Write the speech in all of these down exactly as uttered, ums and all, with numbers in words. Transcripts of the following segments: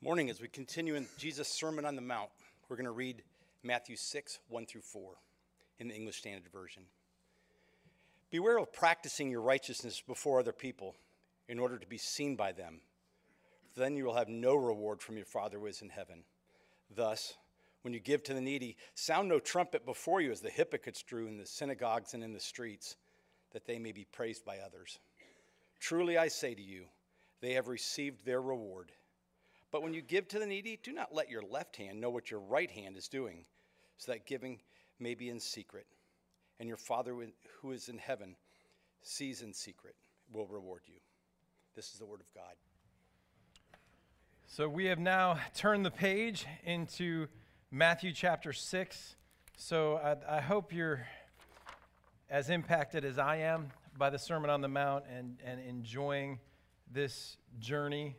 Morning, as we continue in Jesus' Sermon on the Mount, we're going to read Matthew six, one through four in the English Standard Version. Beware of practicing your righteousness before other people in order to be seen by them. For then you will have no reward from your Father who is in heaven. Thus, when you give to the needy, sound no trumpet before you as the hypocrites do in the synagogues and in the streets, that they may be praised by others. Truly I say to you, they have received their reward. But when you give to the needy, do not let your left hand know what your right hand is doing, so that giving may be in secret. And your Father who is in heaven sees in secret, will reward you. This is the word of God. So we have now turned the page into Matthew chapter six. So I, I hope you're as impacted as I am by the Sermon on the Mount and, and enjoying this journey.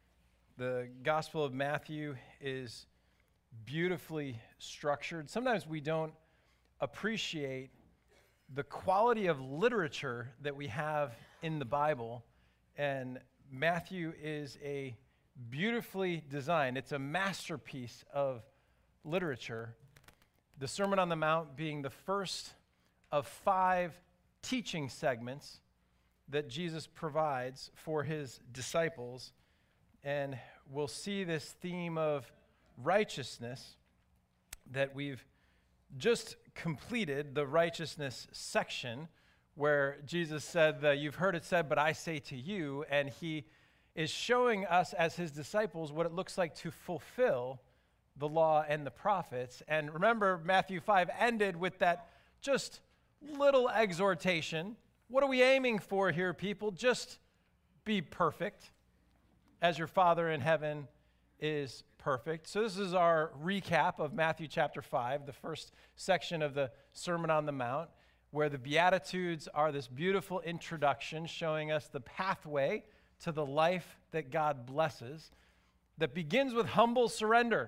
The Gospel of Matthew is beautifully structured. Sometimes we don't appreciate the quality of literature that we have in the Bible, and Matthew is a beautifully designed, it's a masterpiece of literature. The Sermon on the Mount being the first of five teaching segments that Jesus provides for his disciples. And we'll see this theme of righteousness that we've just completed, the righteousness section, where Jesus said, that you've heard it said, but I say to you, and he is showing us as his disciples what it looks like to fulfill the law and the prophets. And remember, Matthew five ended with that just little exhortation. What are we aiming for here, people? Just be perfect, as your Father in heaven is perfect. So this is our recap of Matthew chapter five, the first section of the Sermon on the Mount, where the Beatitudes are this beautiful introduction showing us the pathway to the life that God blesses, that begins with humble surrender.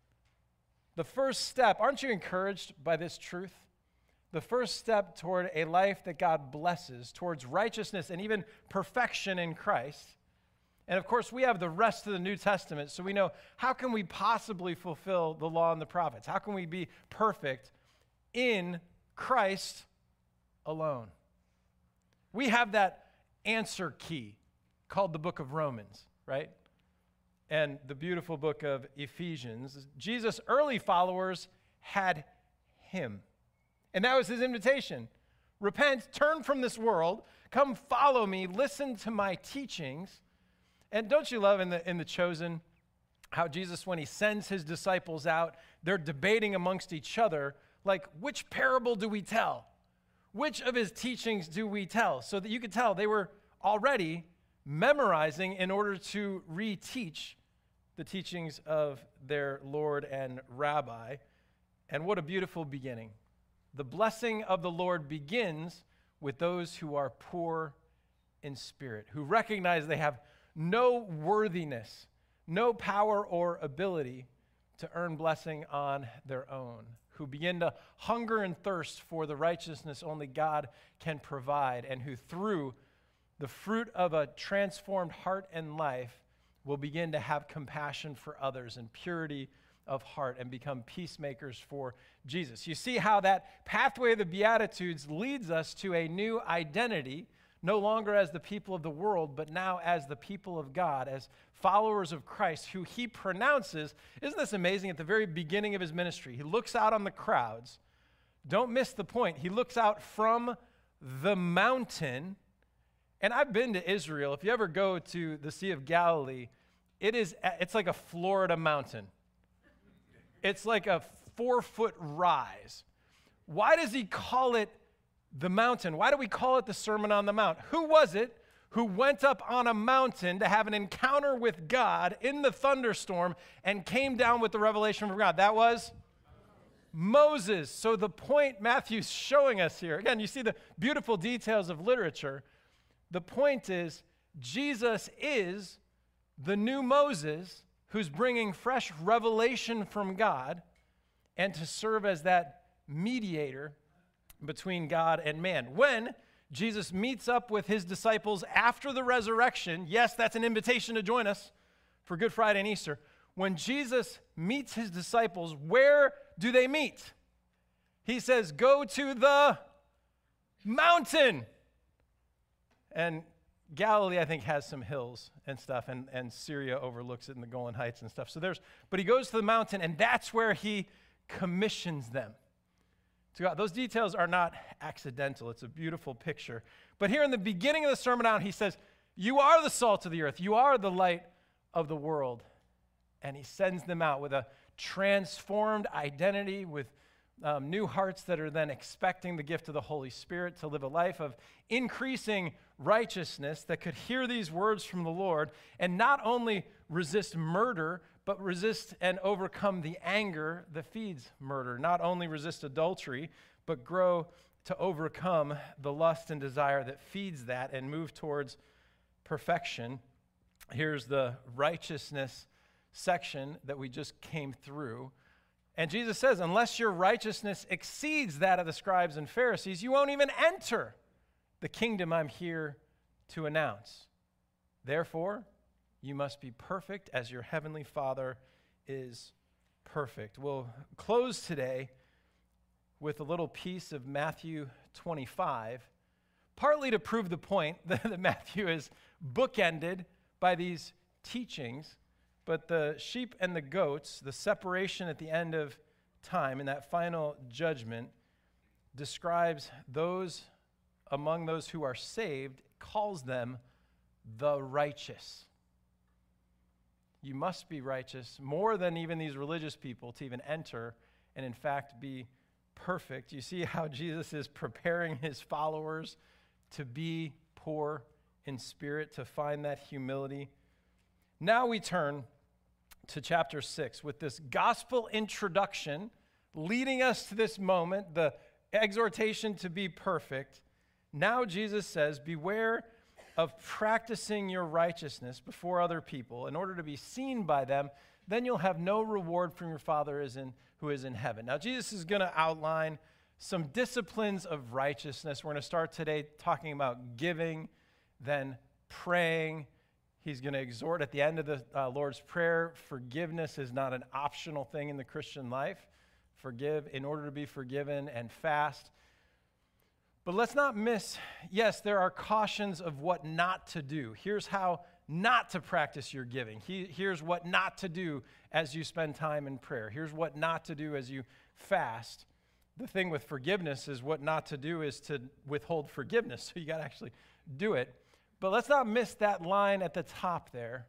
The first step, aren't you encouraged by this truth? The first step toward a life that God blesses, towards righteousness and even perfection in Christ. And of course, we have the rest of the New Testament, so we know, how can we possibly fulfill the law and the prophets? How can we be perfect in Christ alone? We have that answer key called the book of Romans, right? And the beautiful book of Ephesians. Jesus' early followers had him. And that was his invitation. Repent, turn from this world, come follow me, listen to my teachings. And don't you love in the in the Chosen how Jesus, when he sends his disciples out, they're debating amongst each other, like, which parable do we tell? Which of his teachings do we tell? So that you could tell they were already memorizing in order to reteach the teachings of their Lord and Rabbi. And what a beautiful beginning. The blessing of the Lord begins with those who are poor in spirit, who recognize they have no worthiness, no power or ability to earn blessing on their own, who begin to hunger and thirst for the righteousness only God can provide, and who through the fruit of a transformed heart and life will begin to have compassion for others and purity of heart and become peacemakers for Jesus. You see how that pathway of the Beatitudes leads us to a new identity, no longer as the people of the world, but now as the people of God, as followers of Christ, who he pronounces, isn't this amazing, at the very beginning of his ministry? He looks out on the crowds. Don't miss the point. He looks out from the mountain. And I've been to Israel. If you ever go to the Sea of Galilee, it is, it's like a Florida mountain. It's like a four-foot rise. Why does he call it the mountain? Why do we call it the Sermon on the Mount? Who was it who went up on a mountain to have an encounter with God in the thunderstorm and came down with the revelation from God? That was Moses. So the point Matthew's showing us here, again, you see the beautiful details of literature. The point is, Jesus is the new Moses who's bringing fresh revelation from God and to serve as that mediator between God and man. When Jesus meets up with his disciples after the resurrection, yes, that's an invitation to join us for Good Friday and Easter. when Jesus meets his disciples, where do they meet? He says, go to the mountain. And Galilee, I think, has some hills and stuff, and, and Syria overlooks it in the Golan Heights and stuff. So there's, but he goes to the mountain, and that's where he commissions them to go out. Those details are not accidental. It's a beautiful picture. But here in the beginning of the Sermon on the Mount, he says, you are the salt of the earth. You are the light of the world. And he sends them out with a transformed identity, with um, new hearts that are then expecting the gift of the Holy Spirit to live a life of increasing righteousness that could hear these words from the Lord and not only resist murder, but resist and overcome the anger that feeds murder. Not only resist adultery, but grow to overcome the lust and desire that feeds that and move towards perfection. Here's the righteousness section that we just came through. And Jesus says, unless your righteousness exceeds that of the scribes and Pharisees, you won't even enter the kingdom I'm here to announce. Therefore, you must be perfect as your heavenly Father is perfect. We'll close today with a little piece of Matthew twenty-five, partly to prove the point that Matthew is bookended by these teachings. But the sheep and the goats, the separation at the end of time in that final judgment, describes those among those who are saved, calls them the righteous. You must be righteous more than even these religious people to even enter and in fact be perfect. You see how Jesus is preparing his followers to be poor in spirit, to find that humility. Now we turn to chapter six with this gospel introduction leading us to this moment, the exhortation to be perfect. Now Jesus says, beware of practicing your righteousness before other people in order to be seen by them. Then you'll have no reward from your Father is in, who is in heaven. Now Jesus is going to outline some disciplines of righteousness. We're going to start today talking about giving, then praying. He's going to exhort at the end of the uh, Lord's Prayer. Forgiveness is not an optional thing in the Christian life. Forgive in order to be forgiven, and fast. But let's not miss, yes, there are cautions of what not to do. Here's how not to practice your giving. He, here's what not to do as you spend time in prayer. Here's what not to do as you fast. The thing with forgiveness is what not to do is to withhold forgiveness. So you got to actually do it. But let's not miss that line at the top there.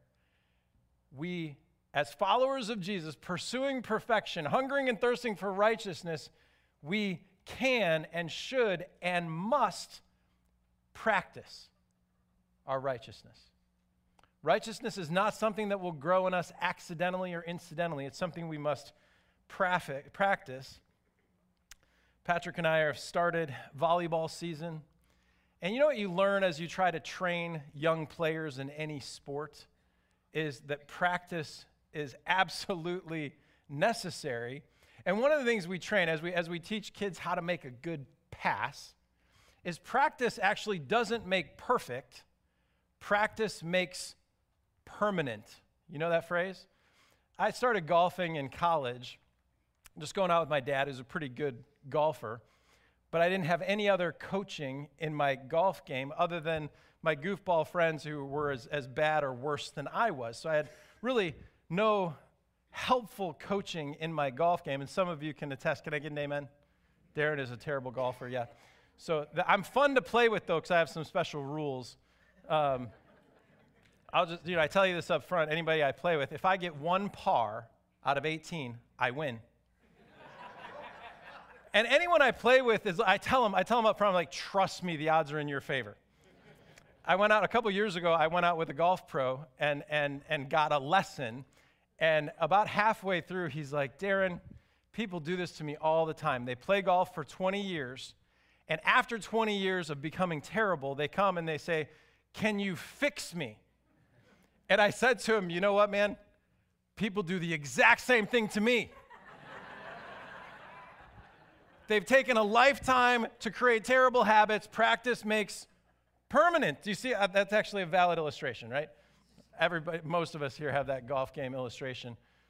We, as followers of Jesus, pursuing perfection, hungering and thirsting for righteousness, we can and should and must practice our righteousness. Righteousness is not something that will grow in us accidentally or incidentally. It's something we must practice. Patrick and I have started volleyball season. And you know what you learn as you try to train young players in any sport is that practice is absolutely necessary. And one of the things we train as we as we teach kids how to make a good pass is practice actually doesn't make perfect. Practice makes permanent. You know that phrase? I started golfing in college, just going out with my dad, who's a pretty good golfer. But I didn't have any other coaching in my golf game other than my goofball friends who were as, as bad or worse than I was. So I had really no helpful coaching in my golf game. And some of you can attest. Can I get an amen? Darren is a terrible golfer, yeah. So the, I'm fun to play with, though, because I have some special rules. Um, I'll just, you know, I tell you this up front. Anybody I play with, if I get one par out of eighteen, I win. And anyone I play with, is I tell them, I tell them up front, I'm like, trust me, the odds are in your favor. I went out a couple years ago, I went out with a golf pro and, and, and got a lesson. And about halfway through, he's like, Darren, people do this to me all the time. They play golf for twenty years. And after twenty years of becoming terrible, they come and they say, can you fix me? And I said to him, you know what, man? People do the exact same thing to me. They've taken a lifetime to create terrible habits. Practice makes permanent. Do you see? Uh, that's actually a valid illustration, right? Everybody, most of us here have that golf game illustration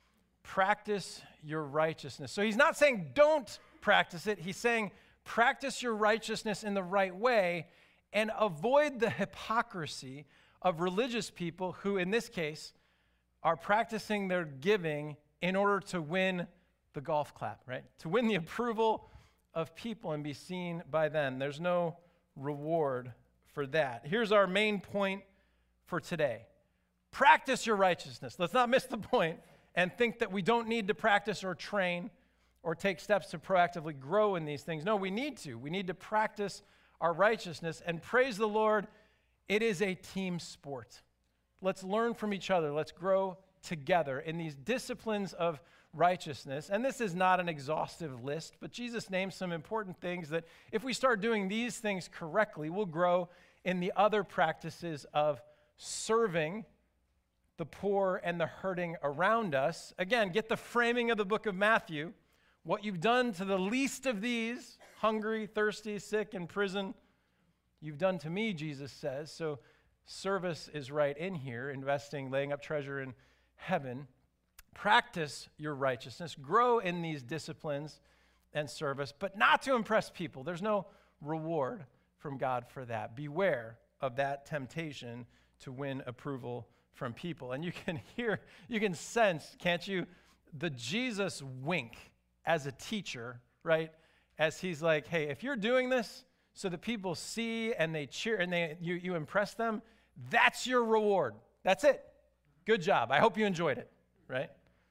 practice your righteousness. So he's not saying don't practice it. He's saying practice your righteousness in the right way and avoid the hypocrisy of religious people who, in this case, are practicing their giving in order to win the golf clap, right? To win the approval of people and be seen by them. There's no reward for that. Here's our main point for today. Practice your righteousness. Let's not miss the point and think that we don't need to practice or train or take steps to proactively grow in these things. No, we need to. We need to practice our righteousness, and praise the Lord, it is a team sport. Let's learn from each other. Let's grow together in these disciplines of righteousness. And this is not an exhaustive list, but Jesus names some important things that if we start doing these things correctly, we'll grow in the other practices of serving the poor and the hurting around us. Again, get the framing of the book of Matthew. What you've done to the least of these, hungry, thirsty, sick, in prison, you've done to me, Jesus says. So service is right in here, investing, laying up treasure in heaven. Practice your righteousness. Grow in these disciplines and service, but not to impress people. There's no reward from God for that. Beware of that temptation to win approval from people. And you can hear, you can sense, can't you, the Jesus wink as a teacher, right? As he's like, hey, if you're doing this so that people see and they cheer and they you, you impress them, that's your reward. That's it. Good job. I hope you enjoyed it, right?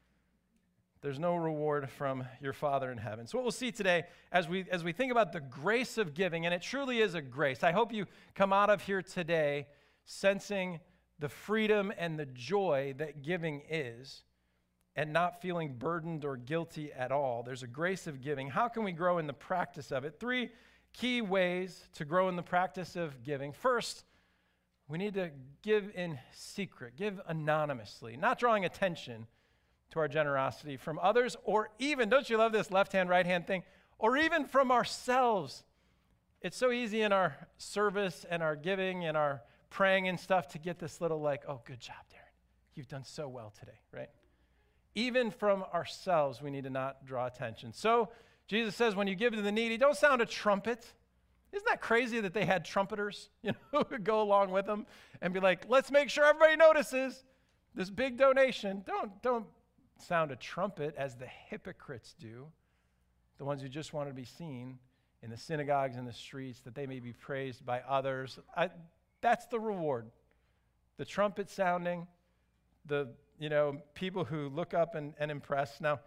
There's no reward from your Father in heaven. So what we'll see today as we as we think about the grace of giving, and it truly is a grace. I hope you come out of here today sensing the freedom and the joy that giving is, and not feeling burdened or guilty at all. There's a grace of giving. How can we grow in the practice of it? Three key ways to grow in the practice of giving. First, we need to give in secret, give anonymously, not drawing attention to our generosity from others, or even, don't you love this left-hand, right-hand thing, or even from ourselves. It's so easy in our service and our giving and our praying and stuff to get this little like, oh, good job, Darren. You've done so well today, right? Even from ourselves, we need to not draw attention. So Jesus says when you give to the needy, don't sound a trumpet. Isn't that crazy that they had trumpeters, you know, who would go along with them and be like, let's make sure everybody notices this big donation. Don't, don't sound a trumpet as the hypocrites do, the ones who just want to be seen in the synagogues and the streets, that they may be praised by others. I, that's the reward. The trumpet sounding, the you know, people who look up and, and impress. Now,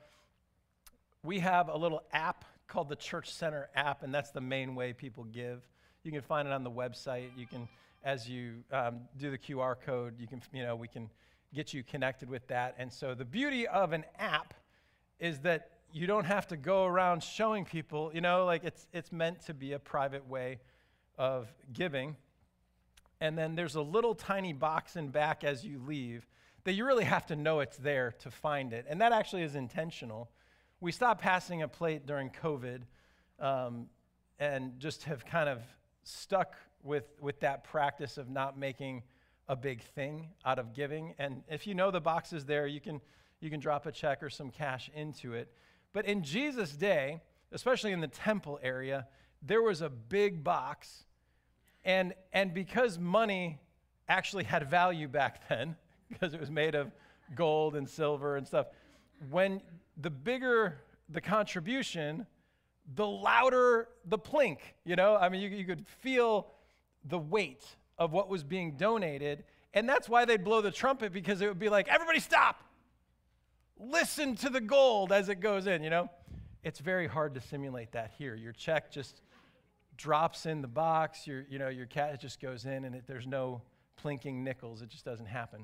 we have a little app called the Church Center app, and that's the main way people give. You can find it on the website. You can, as you um, do the Q R code, you can, you know, we can get you connected with that. And so the beauty of an app is that you don't have to go around showing people, you know, like it's it's meant to be a private way of giving. And then there's a little tiny box in back as you leave that you really have to know it's there to find it. And that actually is intentional. We stopped passing a plate during COVID um, and just have kind of stuck with, with that practice of not making a big thing out of giving. And if you know the box is there, you can, you can drop a check or some cash into it. But in Jesus' day, especially in the temple area, there was a big box. And, and because money actually had value back then, because it was made of gold and silver and stuff, when the bigger the contribution, the louder the plink, you know? I mean, you, you could feel the weight of what was being donated, and that's why they'd blow the trumpet, because it would be like, everybody stop! Listen to the gold as it goes in, you know? It's very hard to simulate that here. Your check just drops in the box, your, you know, your cat just goes in, and it, there's no plinking nickels. It just doesn't happen.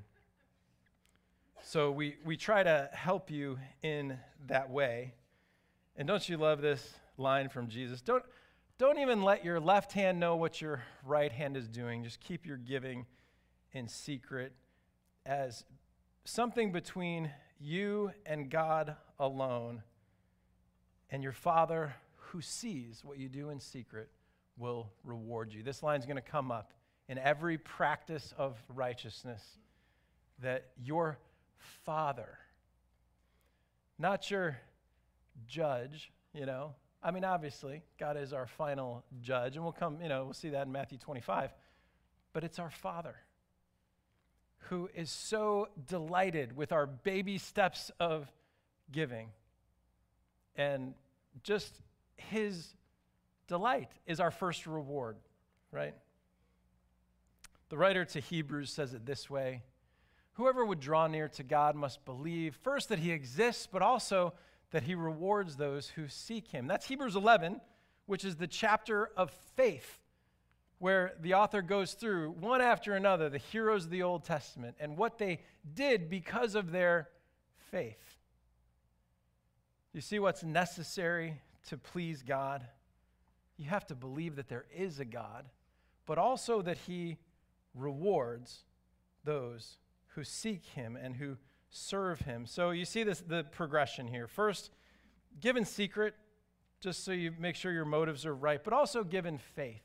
So we, we try to help you in that way. And don't you love this line from Jesus? Don't, don't even let your left hand know what your right hand is doing. Just keep your giving in secret as something between you and God alone. And your Father who sees what you do in secret will reward you. This line's going to come up in every practice of righteousness, that your Father not your judge, you know. I mean, obviously, God is our final judge, and we'll come, you know, we'll see that in Matthew twenty-five. But it's our Father who is so delighted with our baby steps of giving. And just his delight is our first reward, right? The writer to Hebrews says it this way: whoever would draw near to God must believe, first, that he exists, but also that he rewards those who seek him. That's Hebrews eleven, which is the chapter of faith, where the author goes through one after another the heroes of the Old Testament and what they did because of their faith. You see what's necessary to please God? You have to believe that there is a God, but also that he rewards those who seek him and who serve him. So you see this, the progression here. First, give in secret, just so you make sure your motives are right, but also give in faith,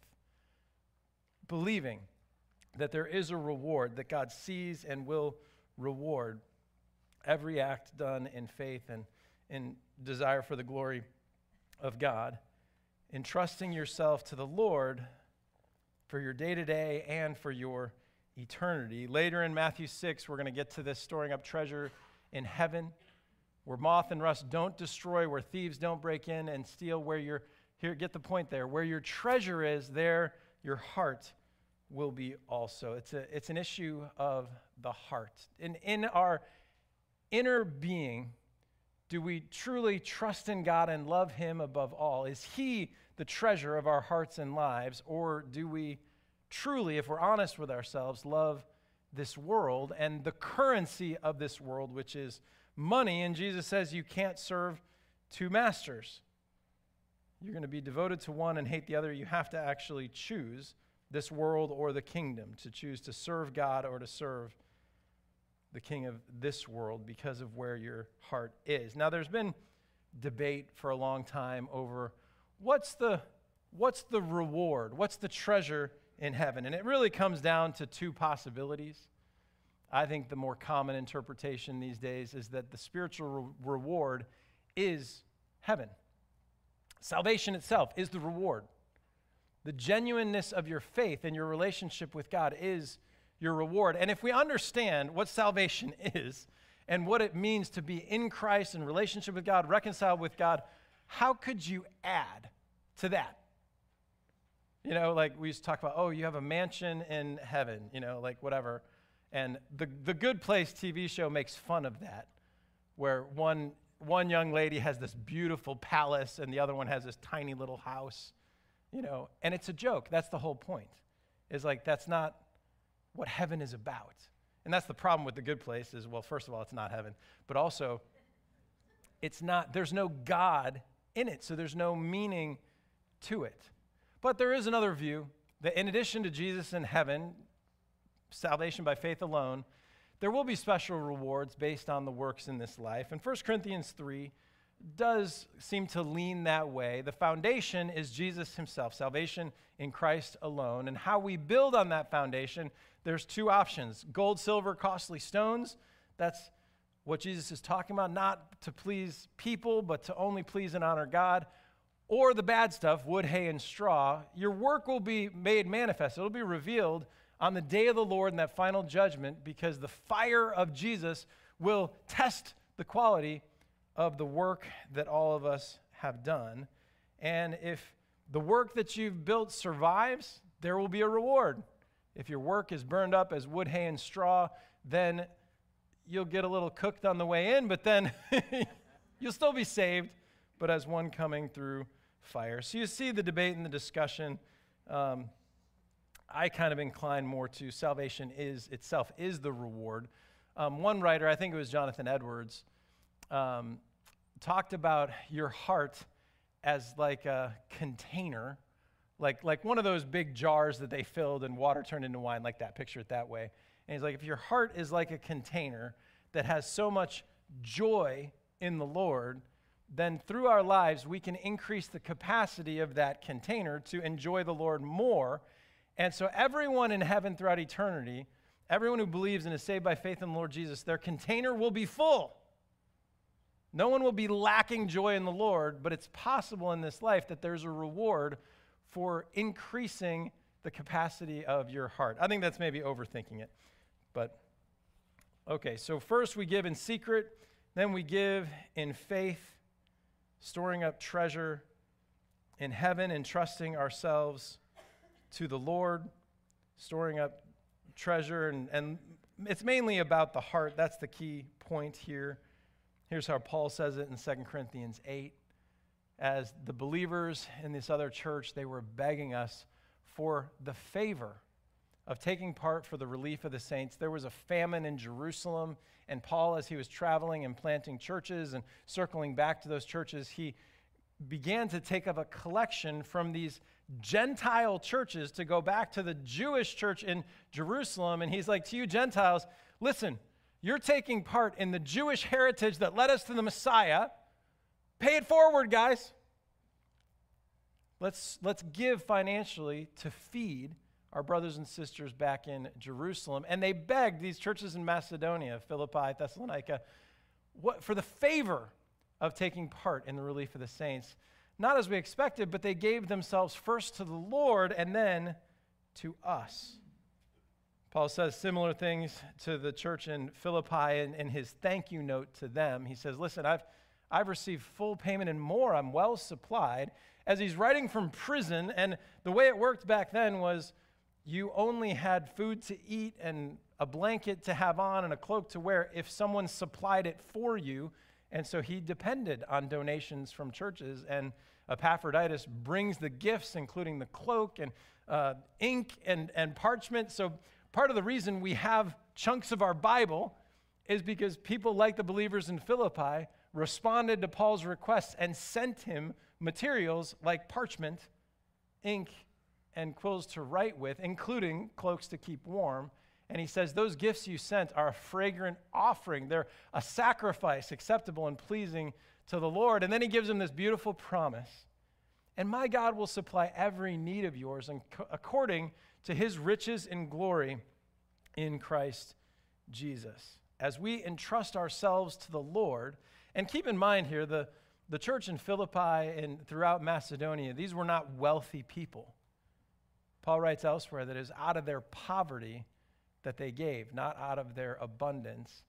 believing that there is a reward, that God sees and will reward every act done in faith and in desire for the glory of God, entrusting yourself to the Lord for your day-to-day and for your eternity. Later in Matthew six, we're going to get to this storing up treasure in heaven, where moth and rust don't destroy, where thieves don't break in and steal, where your, here, get the point there, where your treasure is, there your heart will be also. It's a, it's an issue of the heart. In, in our inner being, do we truly trust in God and love him above all? Is he the treasure of our hearts and lives, or do we truly, if we're honest with ourselves, love this world and the currency of this world, which is money? And Jesus says you can't serve two masters. You're going to be devoted to one and hate the other. You have to actually choose this world or the kingdom, to choose to serve God or to serve the king of this world because of where your heart is. Now, there's been debate for a long time over what's the, what's the reward, what's the treasure in heaven. And it really comes down to two possibilities. I think the more common interpretation these days is that the spiritual re- reward is heaven. Salvation itself is the reward. The genuineness of your faith and your relationship with God is your reward. And if we understand what salvation is and what it means to be in Christ in relationship with God, reconciled with God, how could you add to that? You know, like we used to talk about, oh, you have a mansion in heaven, you know, like whatever. And the, the Good Place T V show makes fun of that, where one, one young lady has this beautiful palace and the other one has this tiny little house, you know, and it's a joke. That's the whole point, is like, that's not what heaven is about. And that's the problem with the Good Place is, well, first of all, it's not heaven, but also it's not, there's no God in it, so there's no meaning to it. But there is another view that in addition to Jesus in heaven, salvation by faith alone, there will be special rewards based on the works in this life. And First Corinthians three does seem to lean that way. The foundation is Jesus himself, salvation in Christ alone. And how we build on that foundation, there's two options: gold, silver, costly stones. That's what Jesus is talking about, not to please people, but to only please and honor God. Or the bad stuff, wood, hay, and straw. Your work will be made manifest. It'll be revealed on the day of the Lord in that final judgment, because the fire of Jesus will test the quality of the work that all of us have done. And if the work that you've built survives, there will be a reward. If your work is burned up as wood, hay, and straw, then you'll get a little cooked on the way in, but then you'll still be saved, but as one coming through fire. So you see the debate and the discussion. Um, I kind of incline more to salvation is itself is the reward. Um, one writer, I think it was Jonathan Edwards, um, talked about your heart as like a container, like, like one of those big jars that they filled and water turned into wine, like that. Picture it that way. And he's like, if your heart is like a container that has so much joy in the Lord, then through our lives, we can increase the capacity of that container to enjoy the Lord more. And so everyone in heaven throughout eternity, everyone who believes and is saved by faith in the Lord Jesus, their container will be full. No one will be lacking joy in the Lord, but it's possible in this life that there's a reward for increasing the capacity of your heart. I think that's maybe overthinking it, but okay. So first we give in secret, then we give in faith, storing up treasure in heaven and trusting ourselves to the Lord, storing up treasure, and, and it's mainly about the heart. That's the key point here. Here's how Paul says it in Second Corinthians eight. As the believers in this other church, they were begging us for the favor of taking part for the relief of the saints. There was a famine in Jerusalem, and Paul, as he was traveling and planting churches and circling back to those churches, he began to take up a collection from these Gentile churches to go back to the Jewish church in Jerusalem. And he's like, to you Gentiles, listen, you're taking part in the Jewish heritage that led us to the Messiah. Pay it forward, guys. Let's, let's give financially to feed our brothers and sisters back in Jerusalem. And they begged these churches in Macedonia, Philippi, Thessalonica, what, for the favor of taking part in the relief of the saints. Not as we expected, but they gave themselves first to the Lord and then to us. Paul says similar things to the church in Philippi in, in his thank you note to them. He says, listen, I've, I've received full payment and more. I'm well supplied. As he's writing from prison, and the way it worked back then was you only had food to eat and a blanket to have on and a cloak to wear if someone supplied it for you. And so he depended on donations from churches. And Epaphroditus brings the gifts, including the cloak and uh, ink and, and parchment. So part of the reason we have chunks of our Bible is because people like the believers in Philippi responded to Paul's requests and sent him materials like parchment, ink, and quills to write with, including cloaks to keep warm. And he says, those gifts you sent are a fragrant offering. They're a sacrifice acceptable and pleasing to the Lord. And then he gives him this beautiful promise. And my God will supply every need of yours and co- according to his riches and glory in Christ Jesus. As we entrust ourselves to the Lord, and keep in mind here, the, the church in Philippi and throughout Macedonia, these were not wealthy people. Paul writes elsewhere that it is out of their poverty that they gave, not out of their abundance,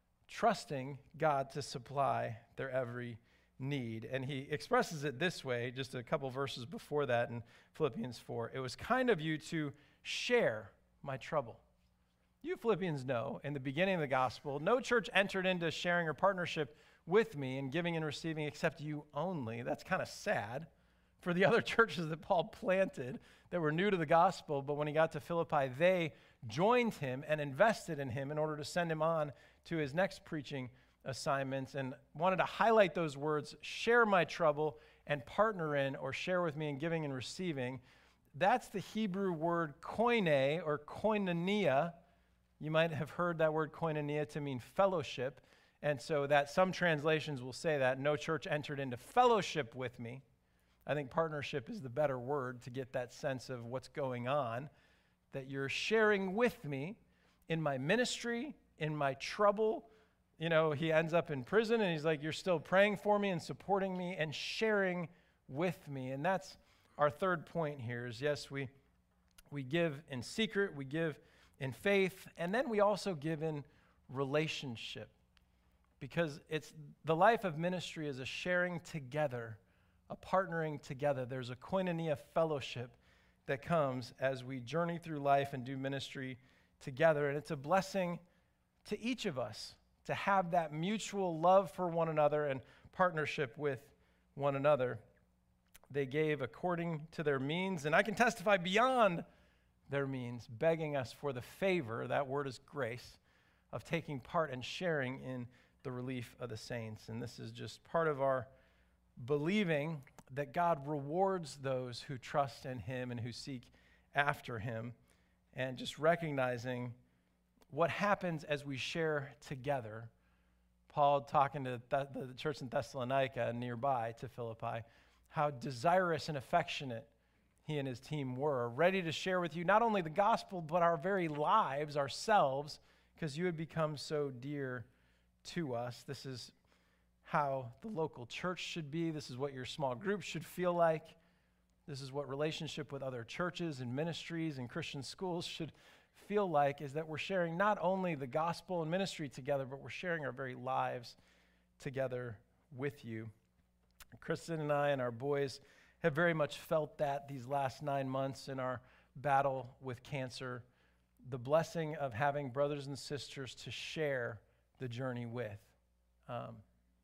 trusting God to supply their every need. And he expresses it this way, just a couple verses before that in Philippians four. It was kind of you to share my trouble. You Philippians know, in the beginning of the gospel, no church entered into sharing or partnership with me in giving and receiving except you only. That's kind of sad for the other churches that Paul planted that were new to the gospel, but when he got to Philippi, they joined him and invested in him in order to send him on to his next preaching assignments, and wanted to highlight those words, share my trouble and partner in or share with me in giving and receiving. That's the Hebrew word koine or koinonia. You might have heard that word koinonia to mean fellowship, and so that some translations will say that no church entered into fellowship with me. I think partnership is the better word to get that sense of what's going on, that you're sharing with me in my ministry, in my trouble. You know, he ends up in prison and he's like, you're still praying for me and supporting me and sharing with me. And that's our third point here is, yes, we, we give in secret, we give in faith, and then we also give in relationship. Because it's the life of ministry is a sharing together, a partnering together. There's a koinonia fellowship that comes as we journey through life and do ministry together. And it's a blessing to each of us to have that mutual love for one another and partnership with one another. They gave according to their means, and I can testify beyond their means, begging us for the favor, that word is grace, of taking part and sharing in the relief of the saints. And this is just part of our believing that God rewards those who trust in him and who seek after him, and just recognizing what happens as we share together. Paul talking to the, the church in Thessalonica nearby to Philippi, how desirous and affectionate he and his team were, ready to share with you not only the gospel, but our very lives, ourselves, because you had become so dear to us. This is how the local church should be. This is what your small group should feel like. This is what relationship with other churches and ministries and Christian schools should feel like, is that we're sharing not only the gospel and ministry together, but we're sharing our very lives together with you. Kristen and I and our boys have very much felt that these last nine months in our battle with cancer, the blessing of having brothers and sisters to share the journey with. Um,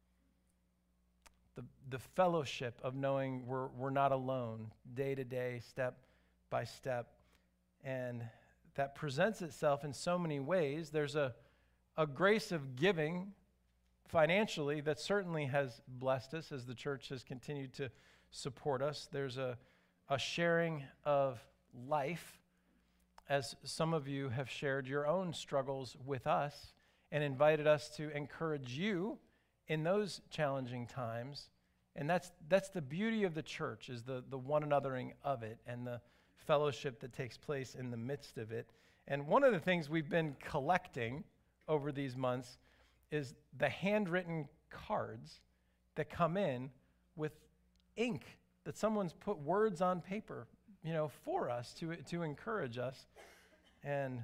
the, the fellowship of knowing we're, we're not alone, day to day, step by step. And that presents itself in so many ways. There's a, a grace of giving financially that certainly has blessed us as the church has continued to support us. There's a, a sharing of life, as some of you have shared your own struggles with us and invited us to encourage you in those challenging times. And that's that's the beauty of the church, is the, the one anothering of it and the fellowship that takes place in the midst of it. And one of the things we've been collecting over these months is the handwritten cards that come in with ink, that someone's put words on paper, you know, for us to, to encourage us. And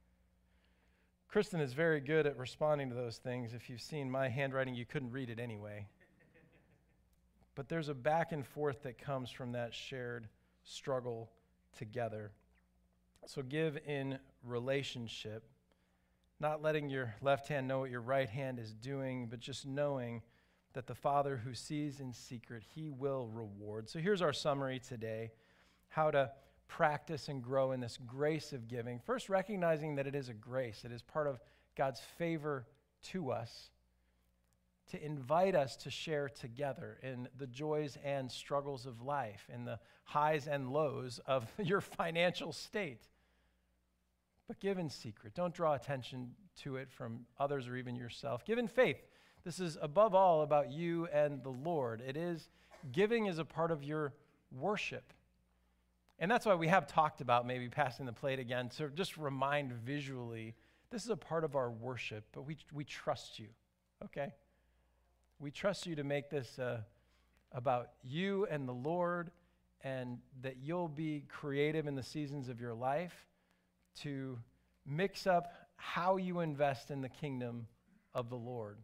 Kristen is very good at responding to those things. If you've seen my handwriting, you couldn't read it anyway. But there's a back and forth that comes from that shared struggle together. So give in relationship, not letting your left hand know what your right hand is doing, but just knowing that the Father who sees in secret, he will reward. So here's our summary today, how to practice and grow in this grace of giving. First, recognizing that it is a grace. It is part of God's favor to us, to invite us to share together in the joys and struggles of life, in the highs and lows of your financial state. But give in secret. Don't draw attention to it from others or even yourself. Give in faith. This is above all about you and the Lord. It is, giving is a part of your worship. And that's why we have talked about maybe passing the plate again, to just remind visually, this is a part of our worship, but we we trust you, okay? We trust you to make this uh, about you and the Lord, and that you'll be creative in the seasons of your life to mix up how you invest in the kingdom of the Lord.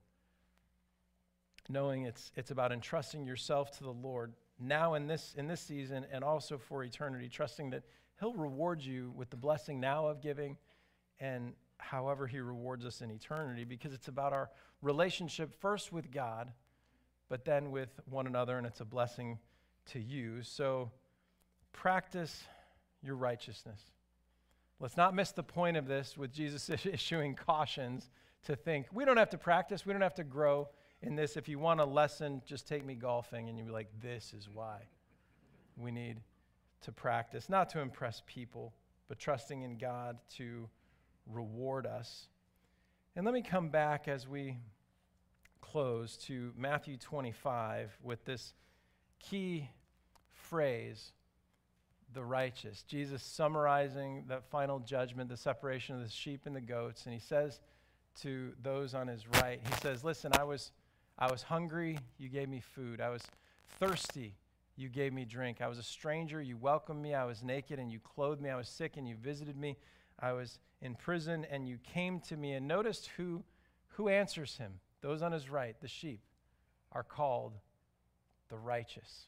Knowing it's it's about entrusting yourself to the Lord now in this in this season and also for eternity, trusting that he'll reward you with the blessing now of giving and however he rewards us in eternity, because it's about our relationship first with God, but then with one another, and it's a blessing to you. So practice your righteousness. Let's not miss the point of this with Jesus issuing cautions to think, we don't have to practice, we don't have to grow in this. If you want a lesson, just take me golfing, and you'll be like, this is why we need to practice, not to impress people, but trusting in God to reward us. And let me come back as we close to Matthew twenty-five with this key phrase, the righteous. Jesus summarizing the final judgment, the separation of the sheep and the goats, and he says to those on his right, he says, listen, I was I was hungry, you gave me food. I was thirsty, you gave me drink. I was a stranger, you welcomed me. I was naked and you clothed me. I was sick and you visited me. I was in prison and you came to me. And notice who, who answers him. Those on his right, the sheep, are called the righteous.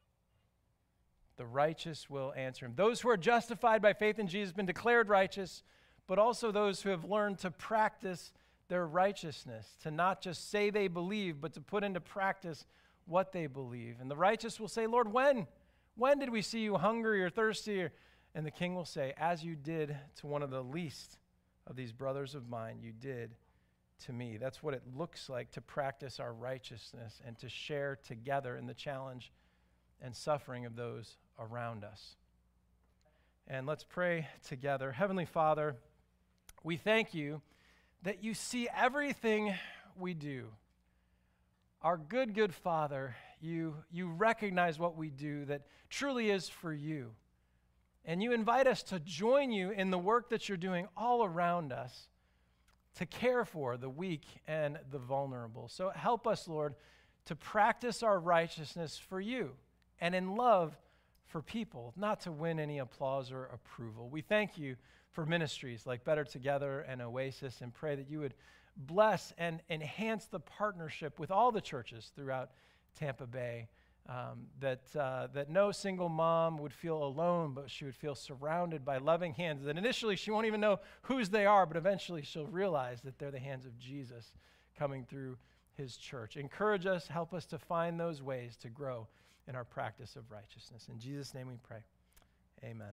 The righteous will answer him. Those who are justified by faith in Jesus have been declared righteous, but also those who have learned to practice their righteousness, to not just say they believe, but to put into practice what they believe. And the righteous will say, Lord, when? When did we see you hungry or thirsty? And the king will say, as you did to one of the least of these brothers of mine, you did to me. That's what it looks like to practice our righteousness and to share together in the challenge and suffering of those around us. And let's pray together. Heavenly Father, we thank you that you see everything we do. Our good, good Father, you, you recognize what we do that truly is for you. And you invite us to join you in the work that you're doing all around us to care for the weak and the vulnerable. So help us, Lord, to practice our righteousness for you and in love for people, not to win any applause or approval. We thank you for ministries like Better Together and Oasis, and pray that you would bless and enhance the partnership with all the churches throughout Tampa Bay, um, that, uh, that no single mom would feel alone, but she would feel surrounded by loving hands. And initially, she won't even know whose they are, but eventually she'll realize that they're the hands of Jesus coming through his church. Encourage us, help us to find those ways to grow in our practice of righteousness. In Jesus' name we pray. Amen.